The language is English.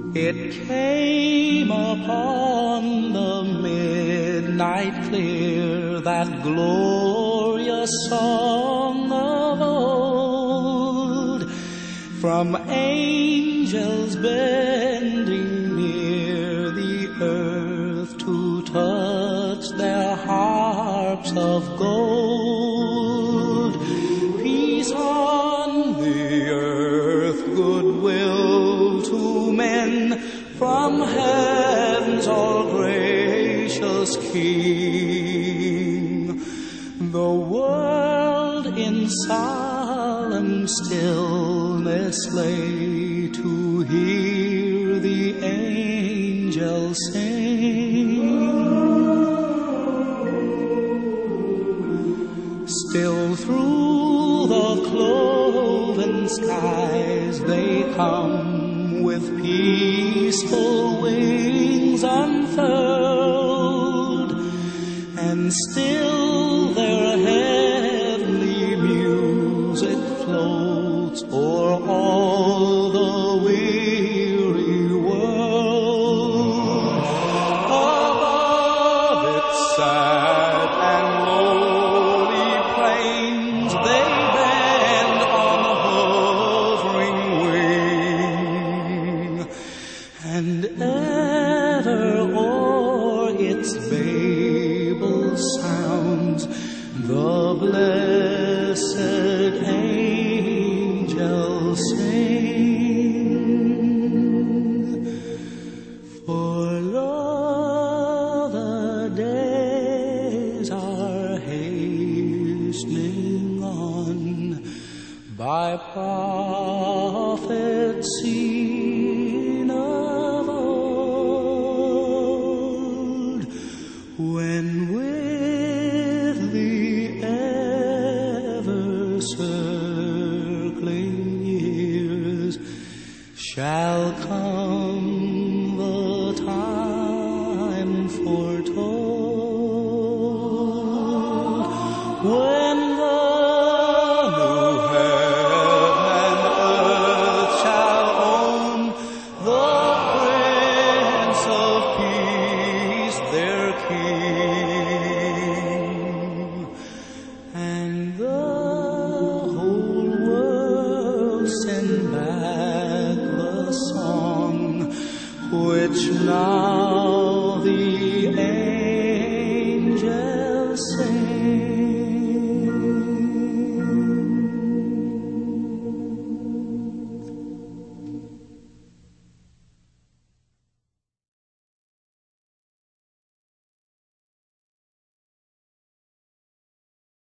It came upon the midnight clear, that glorious song of old, from angels bending near the earth to touch their harps of gold. Peace on the earth, goodwill to men, from heaven's all-gracious King. The world in solemn stillness lay to hear the angels sing. Still through the cloven skies they come, with peaceful wings unfurled, and still their heavenly music floats o'er all the weary world. Above its sad and lowly plains they bend on hovering wing, and ever o'er its Babel sounds the blessed angels sing. For lo, the days are hastening on, by prophets seen of old, when with the ever-circling years shall come